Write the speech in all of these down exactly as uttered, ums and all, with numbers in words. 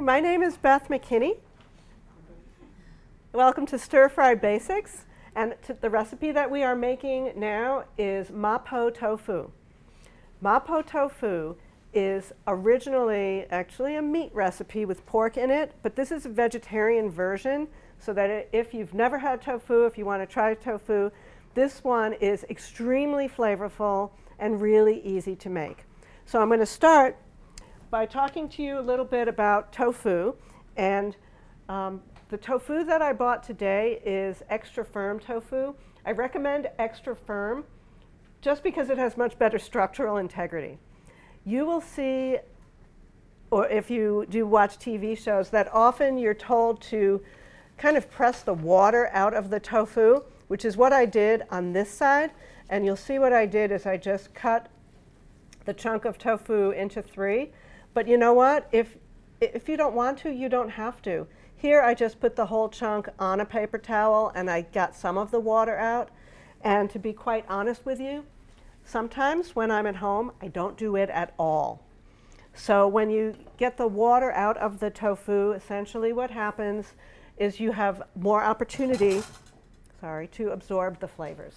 my name is Beth McKinney. Welcome to Stir Fry Basics. And to the recipe that we are making now is Mapo tofu. Mapo tofu is originally actually a meat recipe with pork in it, but this is a vegetarian version, so that if you've never had tofu, if you want to try tofu, this one is extremely flavorful and really easy to make. So I'm going to start by talking to you a little bit about tofu. And um, the tofu that I bought today is extra firm tofu. I recommend extra firm just because it has much better structural integrity. You will see, or if you do watch T V shows, that often you're told to kind of press the water out of the tofu, which is what I did on this side. And you'll see what I did is I just cut the chunk of tofu into three. But you know what? If, if you don't want to, you don't have to. Here I just put the whole chunk on a paper towel and I got some of the water out. And to be quite honest with you, sometimes when I'm at home, I don't do it at all. So when you get the water out of the tofu, essentially what happens is you have more opportunity, sorry, to absorb the flavors.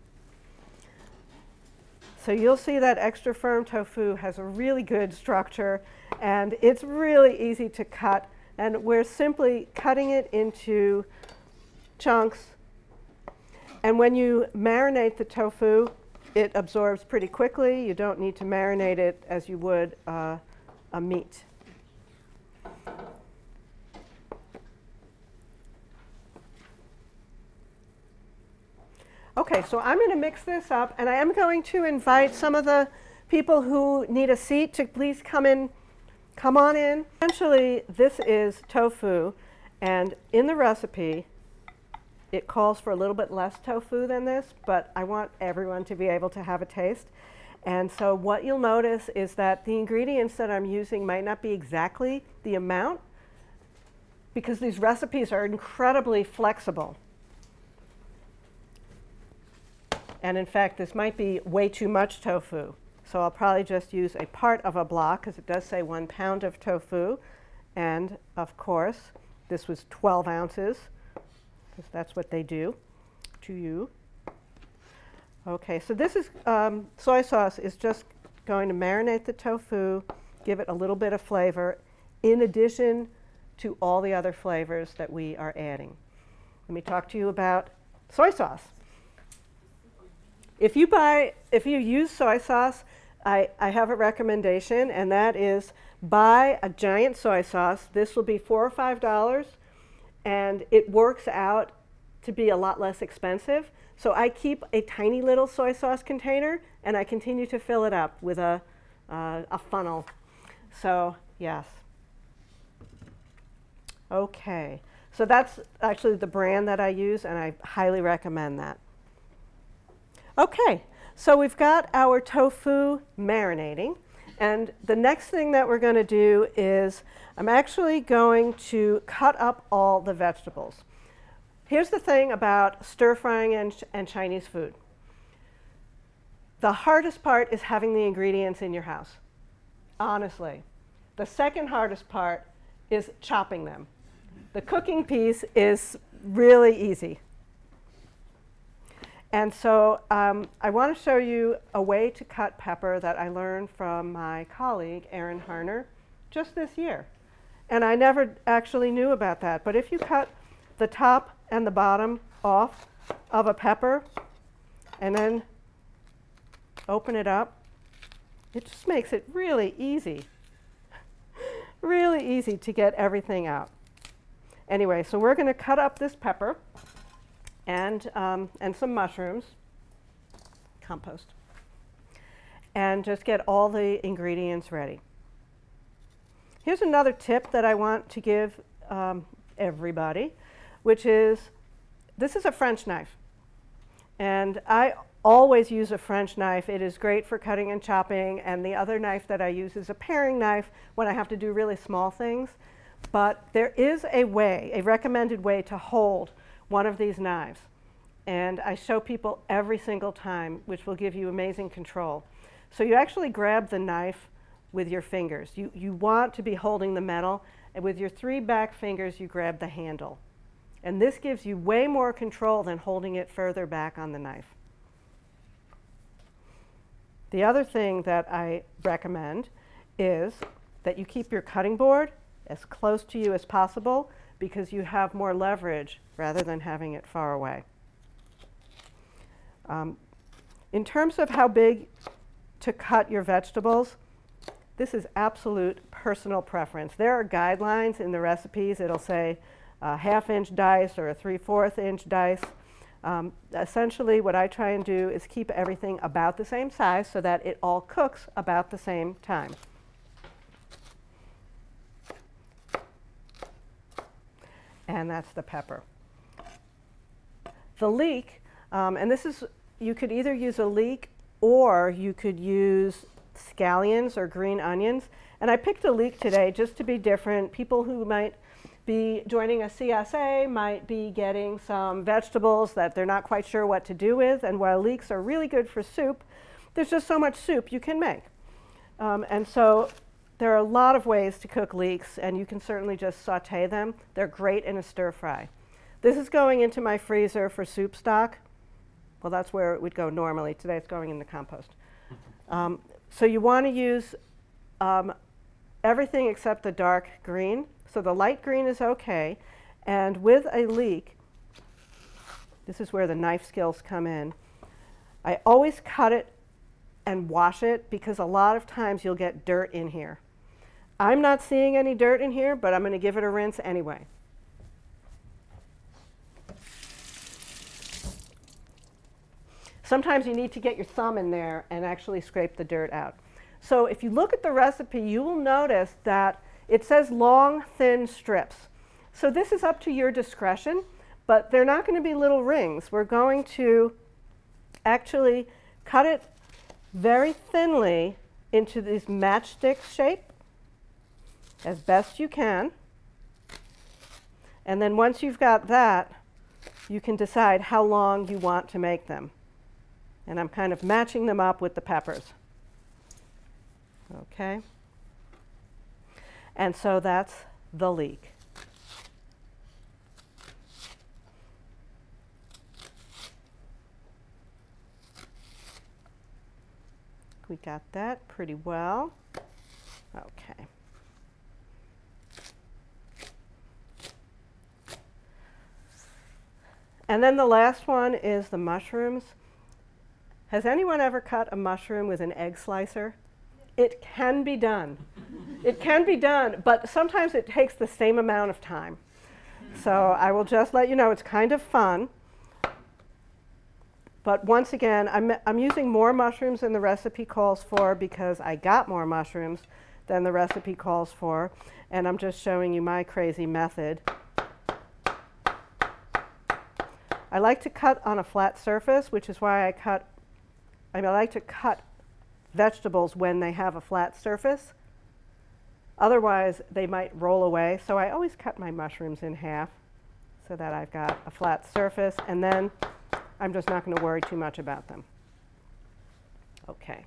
So you'll see that extra firm tofu has a really good structure, and it's really easy to cut. And we're simply cutting it into chunks. And when you marinate the tofu, it absorbs pretty quickly. You don't need to marinate it as you would uh, a meat. Okay, so I'm going to mix this up, and I am going to invite some of the people who need a seat to please come in, come on in. Essentially, this is tofu, and in the recipe, it calls for a little bit less tofu than this, but I want everyone to be able to have a taste. And so what you'll notice is that the ingredients that I'm using might not be exactly the amount, because these recipes are incredibly flexible. And in fact, this might be way too much tofu. So I'll probably just use a part of a block, because it does say one pound of tofu. And of course, this was twelve ounces, because that's what they do to you. Okay, so this is, um, soy sauce is just going to marinate the tofu, give it a little bit of flavor, in addition to all the other flavors that we are adding. Let me talk to you about soy sauce. If you buy, if you use soy sauce, I, I have a recommendation, and that is buy a giant soy sauce. This will be four or five dollars, and it works out to be a lot less expensive. So I keep a tiny little soy sauce container, and I continue to fill it up with a uh, a funnel. So yes. Okay, so that's actually the brand that I use, and I highly recommend that. Okay, so we've got our tofu marinating, and the next thing that we're going to do is I'm actually going to cut up all the vegetables. Here's the thing about stir frying and, and Chinese food. The hardest part is having the ingredients in your house, honestly. The second hardest part is chopping them. The cooking piece is really easy. And so um, I want to show you a way to cut pepper that I learned from my colleague, Erin Harner, just this year. And I never actually knew about that. But if you cut the top and the bottom off of a pepper and then open it up, it just makes it really easy. Really easy to get everything out. Anyway, so we're going to cut up this pepper. And, um, and some mushrooms, compost, and just get all the ingredients ready. Here's another tip that I want to give um, everybody, which is this is a French knife. And I always use a French knife. It is great for cutting and chopping, and the other knife that I use is a paring knife when I have to do really small things. But there is a way, a recommended way to hold one of these knives. And I show people every single time, which will give you amazing control. So you actually grab the knife with your fingers. You, you want to be holding the metal, and with your three back fingers you grab the handle. And this gives you way more control than holding it further back on the knife. The other thing that I recommend is that you keep your cutting board as close to you as possible, because you have more leverage rather than having it far away. Um, in terms of how big to cut your vegetables, this is absolute personal preference. There are guidelines in the recipes. It'll say a half inch dice or a three-fourth inch dice. Um, essentially what I try and do is keep everything about the same size so that it all cooks about the same time. And that's the pepper. The leek, um, and this is, you could either use a leek or you could use scallions or green onions. And I picked a leek today just to be different. People who might be joining a C S A might be getting some vegetables that they're not quite sure what to do with. And while leeks are really good for soup, there's just so much soup you can make. Um, and so there are a lot of ways to cook leeks, and you can certainly just saute them. They're great in a stir fry. This is going into my freezer for soup stock. Well, that's where it would go normally. Today it's going in the compost. Um, so you want to use um, everything except the dark green. So the light green is okay. And with a leek, this is where the knife skills come in. I always cut it and wash it, because a lot of times you'll get dirt in here. I'm not seeing any dirt in here, but I'm going to give it a rinse anyway. Sometimes you need to get your thumb in there and actually scrape the dirt out. So if you look at the recipe, you will notice that it says long, thin strips. So this is up to your discretion, but they're not going to be little rings. We're going to actually cut it very thinly into this matchstick shape as best you can. And then once you've got that, you can decide how long you want to make them. And I'm kind of matching them up with the peppers. Okay? And so that's the leek. We got that pretty well. Okay. And then the last one is the mushrooms. Has anyone ever cut a mushroom with an egg slicer? It can be done. It can be done, but sometimes it takes the same amount of time. So I will just let you know it's kind of fun. But once again, I'm, I'm using more mushrooms than the recipe calls for, because I got more mushrooms than the recipe calls for. And I'm just showing you my crazy method. I like to cut on a flat surface, which is why I cut, I mean, I like to cut vegetables when they have a flat surface. Otherwise, they might roll away. So I always cut my mushrooms in half so that I've got a flat surface, and then I'm just not going to worry too much about them. Okay.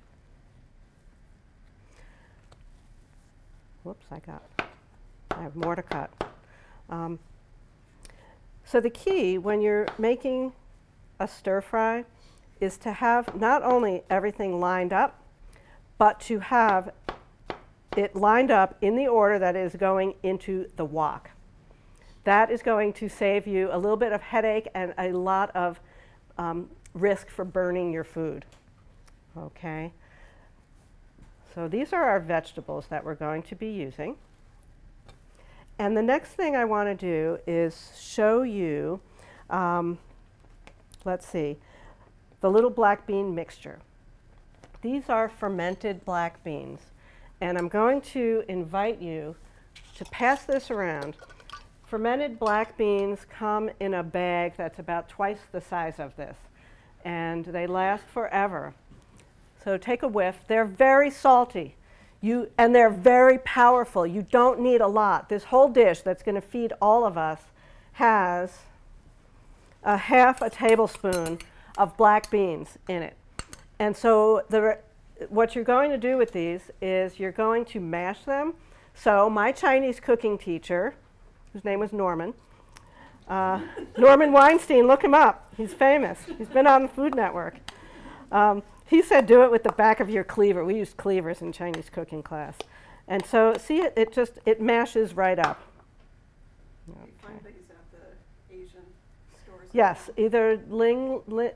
Whoops, I got, I have more to cut. Um, so the key when you're making a stir fry is to have not only everything lined up, but to have it lined up in the order that is going into the wok. That is going to save you a little bit of headache and a lot of um, risk for burning your food. Okay. So these are our vegetables that we're going to be using. And the next thing I want to do is show you, um, let's see, the little black bean mixture. These are fermented black beans. And I'm going to invite you to pass this around. Fermented black beans come in a bag that's about twice the size of this, and they last forever. So take a whiff. They're very salty, you, and they're very powerful. You don't need a lot. This whole dish that's going to feed all of us has a half a tablespoon of black beans in it. And so the what you're going to do with these is you're going to mash them. So my Chinese cooking teacher, whose name was Norman, uh, Norman Weinstein, look him up. He's famous. He's been on the Food Network. Um, he said do it with the back of your cleaver. We used cleavers in Chinese cooking class. And so see, it, it just, it mashes right up. You find these at the Asian stores? Yes, either Ling, Li,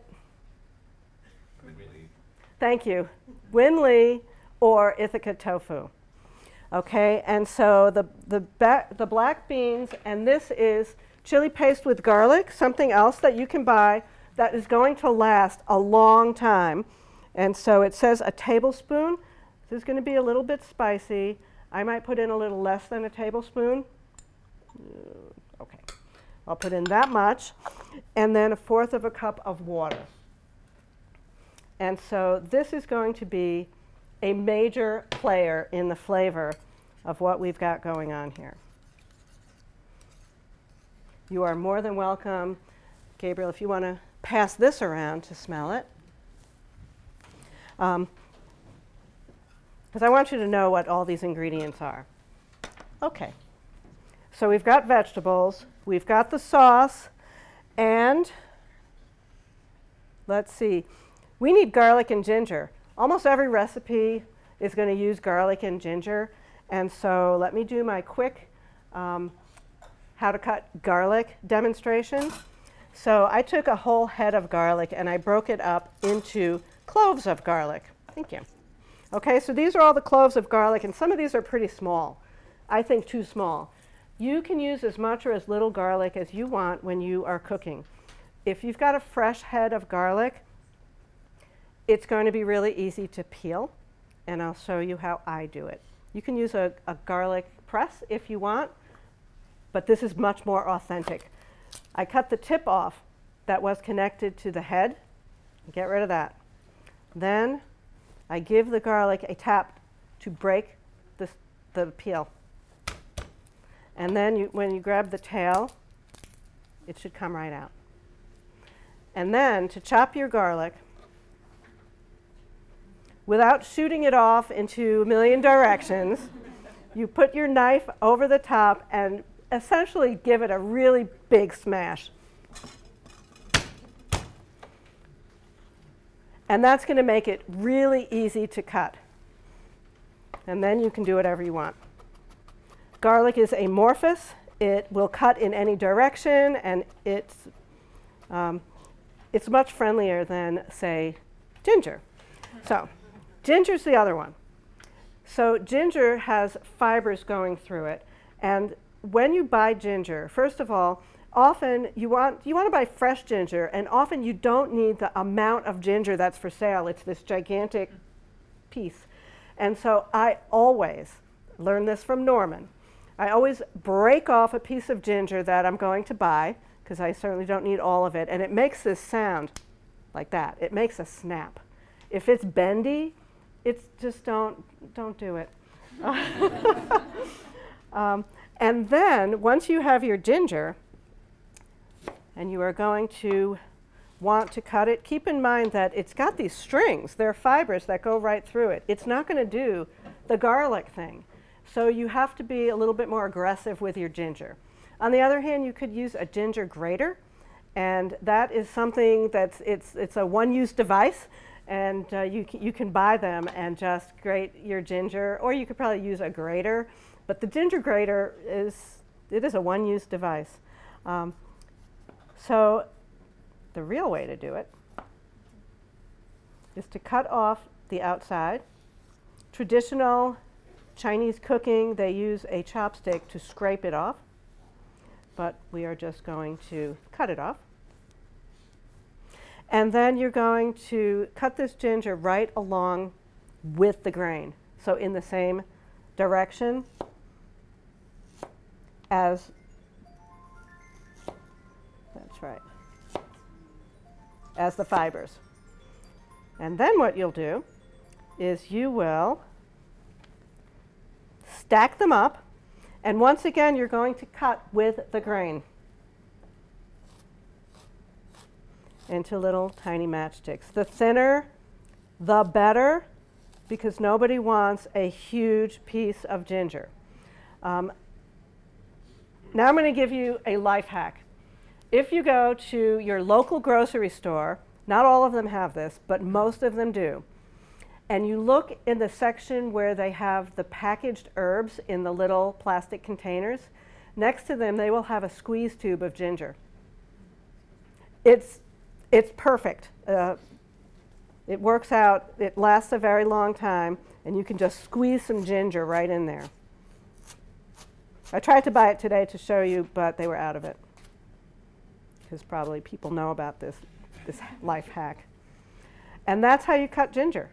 thank you, Win Lee or Ithaca Tofu. Okay, and so the, the, ba- the black beans, and this is chili paste with garlic, something else that you can buy that is going to last a long time. And so it says a tablespoon. This is going to be a little bit spicy. I might put in a little less than a tablespoon. Uh, okay, I'll put in that much. And then a fourth of a cup of water. And so this is going to be a major player in the flavor of what we've got going on here. You are more than welcome, Gabriel, if you want to pass this around to smell it. Um, because I want you to know what all these ingredients are. Okay, so we've got vegetables, we've got the sauce, and let's see, we need garlic and ginger. Almost every recipe is going to use garlic and ginger, and so let me do my quick um, how to cut garlic demonstration. So I took a whole head of garlic and I broke it up into cloves of garlic. Thank you. Okay, so these are all the cloves of garlic, and some of these are pretty small. I think too small. You can use as much or as little garlic as you want when you are cooking. If you've got a fresh head of garlic, it's going to be really easy to peel, and I'll show you how I do it. You can use a, a garlic press if you want, but this is much more authentic. I cut the tip off that was connected to the head. Get rid of that. Then I give the garlic a tap to break the, the peel. And then you, when you grab the tail, it should come right out. And then to chop your garlic, without shooting it off into a million directions, you put your knife over the top and essentially give it a really big smash. And that's going to make it really easy to cut. And then you can do whatever you want. Garlic is amorphous. It will cut in any direction, and it's, um, it's much friendlier than, say, ginger. So ginger's the other one. So ginger has fibers going through it, and when you buy ginger, first of all, often you want you want to buy fresh ginger, and often you don't need the amount of ginger that's for sale. It's this gigantic piece. And so I always learn this from Norman. I always break off a piece of ginger that I'm going to buy, because I certainly don't need all of it, and it makes this sound like that. It makes a snap. If it's bendy, it's just don't don't do it. um, and then once you have your ginger, and you are going to want to cut it, keep in mind that it's got these strings. There are fibers that go right through it. It's not going to do the garlic thing. So you have to be a little bit more aggressive with your ginger. On the other hand, you could use a ginger grater, and that is something that's, it's, it's a one-use device, and uh, you, c- you can buy them and just grate your ginger, or you could probably use a grater, but the ginger grater is, it is a one-use device. Um, So the real way to do it is to cut off the outside. Traditional Chinese cooking, they use a chopstick to scrape it off, but we are just going to cut it off. And then you're going to cut this ginger right along with the grain, so in the same direction as That's right. As the fibers. And then what you'll do is you will stack them up, and once again you're going to cut with the grain into little tiny matchsticks. The thinner, the better. because nobody wants a huge piece of ginger. Um, now I'm going to give you a life hack. If you go to your local grocery store, not all of them have this, but most of them do, and you look in the section where they have the packaged herbs in the little plastic containers, next to them they will have a squeeze tube of ginger. It's, it's perfect. Uh, it works out, it lasts a very long time, and you can just squeeze some ginger right in there. I tried to buy it today to show you, but they were out of it, because probably people know about this, this life hack. And that's how you cut ginger.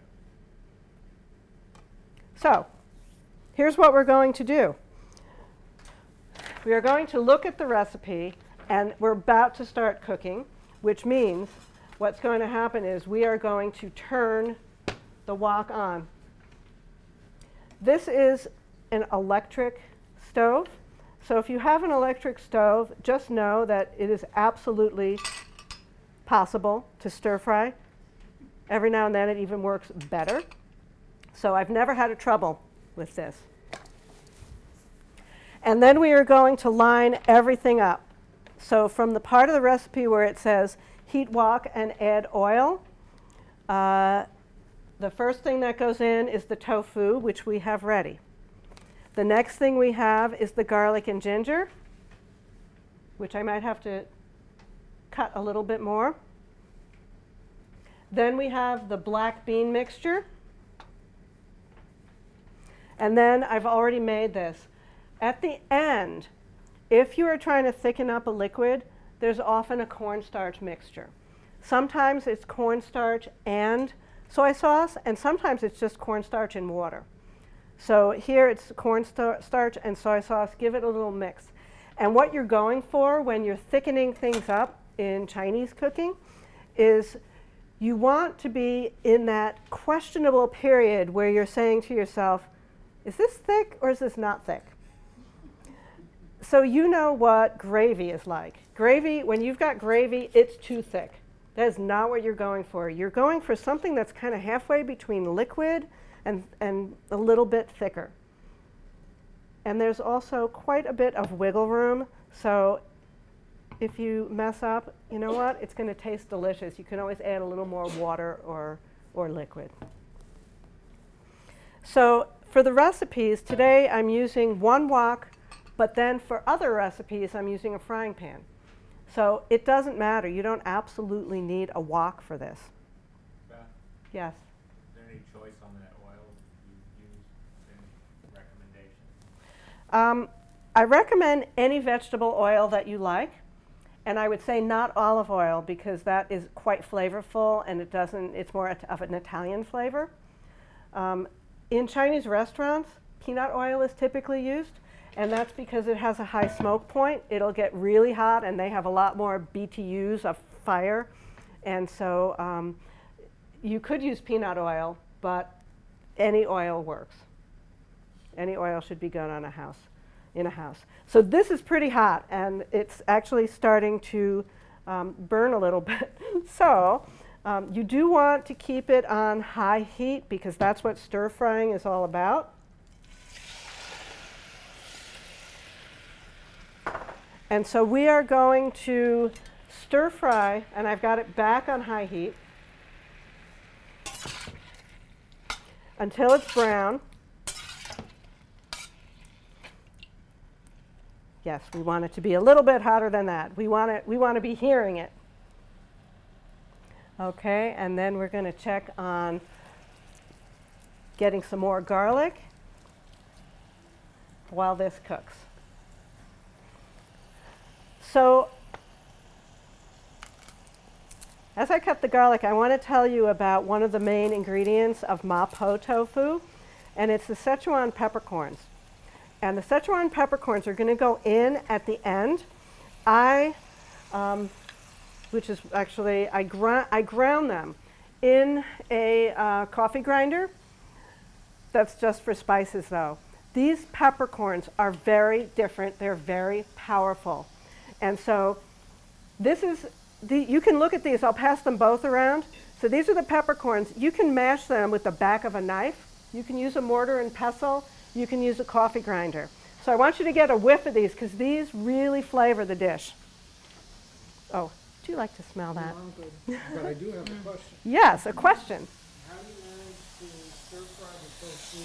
So, here's what we're going to do. We are going to look at the recipe, and we're about to start cooking, which means what's going to happen is we are going to turn the wok on. This is an electric stove. So if you have an electric stove, just know that it is absolutely possible to stir fry. Every now and then it even works better. So I've never had a trouble with this. And then we are going to line everything up. So from the part of the recipe where it says heat wok and add oil, uh, the first thing that goes in is the tofu, which we have ready. The next thing we have is the garlic and ginger, which I might have to cut a little bit more. Then we have the black bean mixture. And then I've already made this. At the end, if you are trying to thicken up a liquid, there's often a cornstarch mixture. Sometimes it's cornstarch and soy sauce, and sometimes it's just cornstarch and water. So here it's cornstarch and soy sauce. Give it a little mix. And what you're going for when you're thickening things up in Chinese cooking is you want to be in that questionable period where you're saying to yourself, is this thick or is this not thick? So you know what gravy is like. Gravy, when you've got gravy, it's too thick. That is not what you're going for. You're going for something that's kind of halfway between liquid and, and a little bit thicker. And there's also quite a bit of wiggle room. So if you mess up, you know what? It's going to taste delicious. You can always add a little more water or, or liquid. So for the recipes, today I'm using one wok, but then for other recipes, I'm using a frying pan. So it doesn't matter. You don't absolutely need a wok for this. Beth, Yes. is there any choice on that oil you use? Any recommendations? Um, I recommend any vegetable oil that you like. And I would say not olive oil because that is quite flavorful and it doesn't, it's more of an Italian flavor. Um, in Chinese restaurants, peanut oil is typically used. And that's because it has a high smoke point. It'll get really hot, and they have a lot more B T Us of fire. And so um, you could use peanut oil, but any oil works. Any oil should be good on a house, in a house. So this is pretty hot, and it's actually starting to um, burn a little bit. So um, you do want to keep it on high heat because that's what stir frying is all about. And so we are going to stir fry, and I've got it back on high heat until it's brown. Yes, we want it to be a little bit hotter than that. We want it, we want to be hearing it. Okay, and then we're going to check on getting some more garlic while this cooks. So, as I cut the garlic, I want to tell you about one of the main ingredients of mapo tofu, and it's the Szechuan peppercorns. And the Szechuan peppercorns are going to go in at the end. I, um, which is actually, I, gr- I ground them in a uh, coffee grinder. That's just for spices, though. These peppercorns are very different. They're very powerful. And so this is, the, you can look at these, I'll pass them both around. So these are the peppercorns. You can mash them with the back of a knife, You can use a mortar and pestle. You can use a coffee grinder. So I want you to get a whiff of these because these really flavor the dish. Oh, do you like to smell that? No, I'm good. But I do have a question. Yes, a question. How do you manage to stir fry the tofu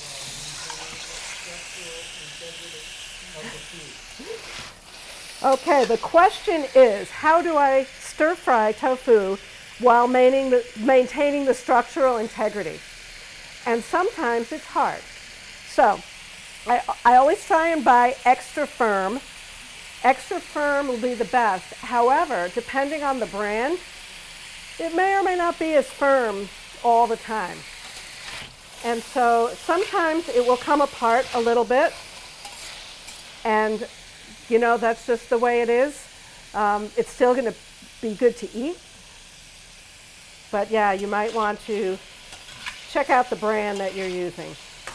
while maintaining the structural integrity of the food? Okay, the question is, how do I stir fry tofu while maintaining the, maintaining the structural integrity? And sometimes it's hard. So I, I always try and buy extra firm. Extra firm will be the best. However, depending on the brand, it may or may not be as firm all the time. And so sometimes it will come apart a little bit. And, you know, that's just the way it is. Um, it's still going to be good to eat. But yeah, you might want to check out the brand that you're using.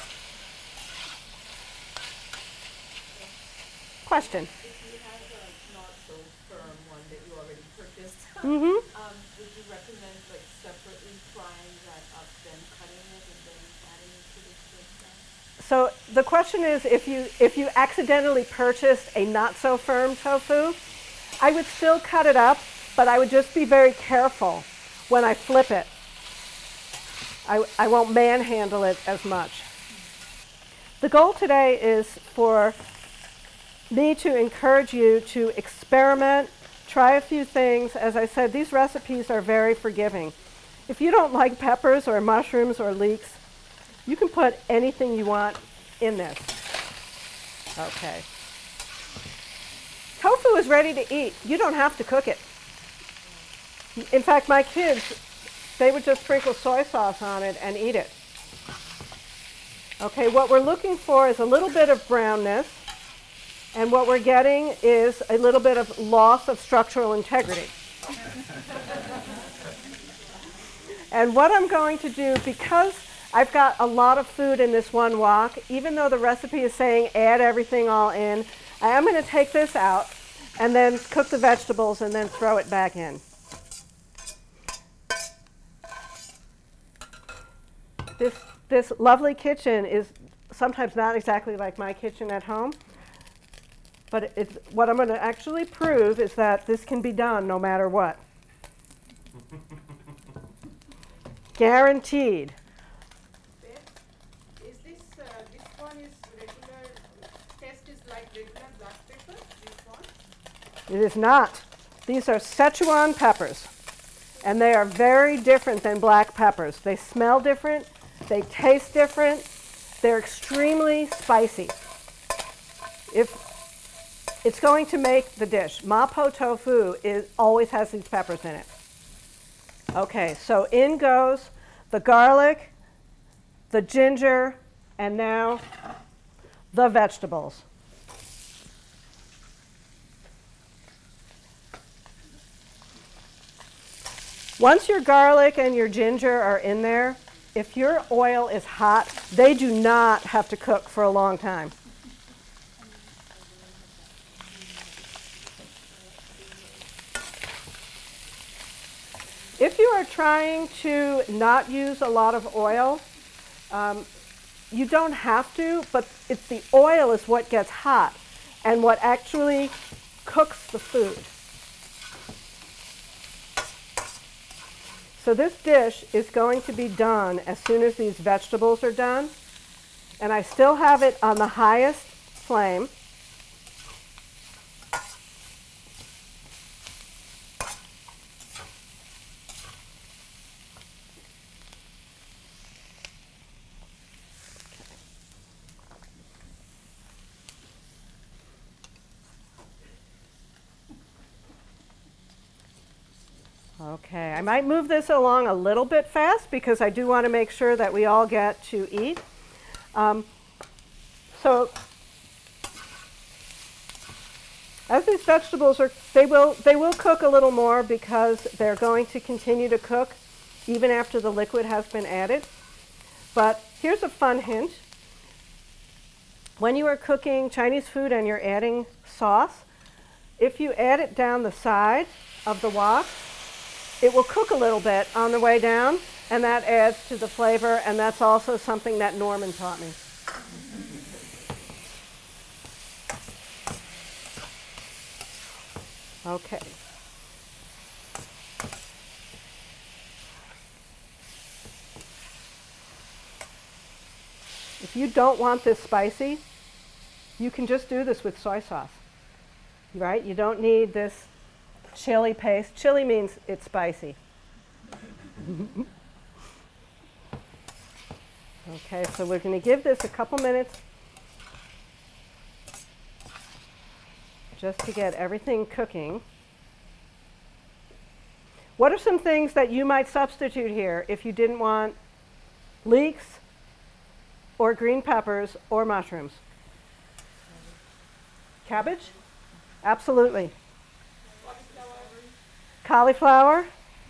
Question. If you have a not so firm one that you already purchased, Mm-hmm. um, would you recommend like separately frying that up, then cutting it, and then adding it to the stir fry? So the question is, if you if you accidentally purchased a not so firm tofu, I would still cut it up, but I would just be very careful when I flip it. I, I won't manhandle it as much. The goal today is for me to encourage you to experiment, try a few things. As I said, these recipes are very forgiving. If you don't like peppers or mushrooms or leeks, you can put anything you want in this. Okay. Tofu is ready to eat. You don't have to cook it. In fact, my kids, they would just sprinkle soy sauce on it and eat it. Okay, what we're looking for is a little bit of brownness, and what we're getting is a little bit of loss of structural integrity. And what I'm going to do, because I've got a lot of food in this one wok, even though the recipe is saying add everything all in, I am going to take this out and then cook the vegetables and then throw it back in. This, this lovely kitchen is sometimes not exactly like my kitchen at home, but it's, what I'm going to actually prove is that this can be done no matter what. Guaranteed. Is this, uh, this one is regular, test is like regular black pepper, this one? It is not. These are Szechuan peppers, and they are very different than black peppers. They smell different, they taste different, they're extremely spicy. If it's going to make the dish. Mapo tofu is, always has these peppers in it. Okay, so in goes the garlic, the ginger, and now the vegetables. Once your garlic and your ginger are in there, if your oil is hot, they do not have to cook for a long time. If you are trying to not use a lot of oil, um, you don't have to, but it's the oil is what gets hot and what actually cooks the food. So this dish is going to be done as soon as these vegetables are done, and I still have it on the highest flame. Okay, I might move this along a little bit fast because I do want to make sure that we all get to eat. Um, so, as these vegetables are, they will, they will cook a little more because they're going to continue to cook even after the liquid has been added. But here's a fun hint. When you are cooking Chinese food and you're adding sauce, if you add it down the side of the wok, it will cook a little bit on the way down, and that adds to the flavor, and that's also something that Norman taught me. Okay. If you don't want this spicy, you can just do this with soy sauce, right? You don't need this chili paste. Chili means it's spicy. Okay, so we're going to give this a couple minutes just to get everything cooking. What are some things that you might substitute here if you didn't want leeks or green peppers or mushrooms? Cabbage? Absolutely. Cauliflower?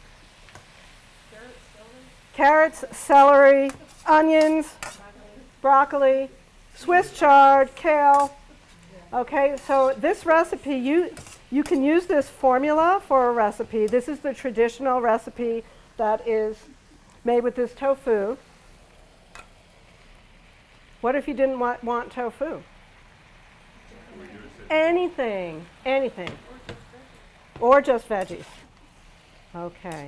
Carrots, celery, onions, broccoli, Swiss chard, kale. Okay, so this recipe, you, you can use this formula for a recipe. This is the traditional recipe that is made with this tofu. What if you didn't want, want tofu? Anything, anything. Or just veggies. Okay.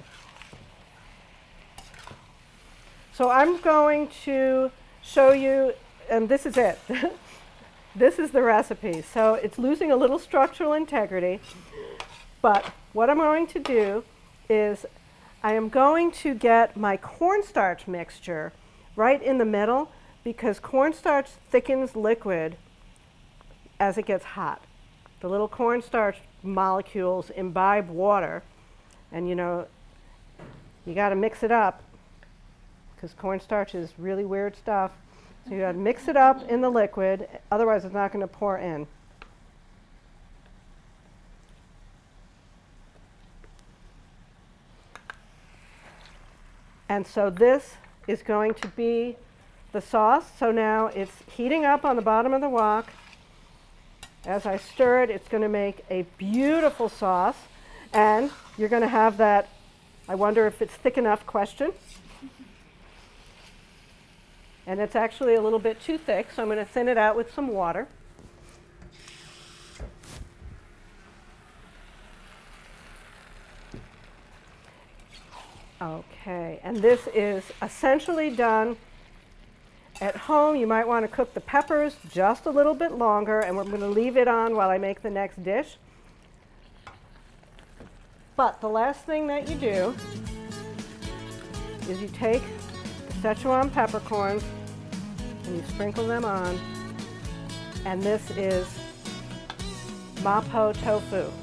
So I'm going to show you, and this is it. This is the recipe. So it's losing a little structural integrity, but what I'm going to do is I am going to get my cornstarch mixture right in the middle, because cornstarch thickens liquid as it gets hot. The little cornstarch molecules imbibe water, and you know, you got to mix it up, because cornstarch is really weird stuff. So you got to mix it up in the liquid, otherwise it's not going to pour in. And so this is going to be the sauce. So now it's heating up on the bottom of the wok. As I stir it, it's going to make a beautiful sauce. And you're going to have that, I wonder if it's thick enough question. And it's actually a little bit too thick, so I'm going to thin it out with some water. Okay, and this is essentially done. At home, you might want to cook the peppers just a little bit longer, and we're going to leave it on while I make the next dish. But the last thing that you do is you take the Szechuan peppercorns and you sprinkle them on, and this is Mapo tofu.